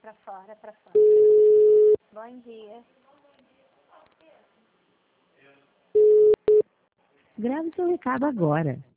pra fora, pra fora. Bom dia. Grave seu recado agora.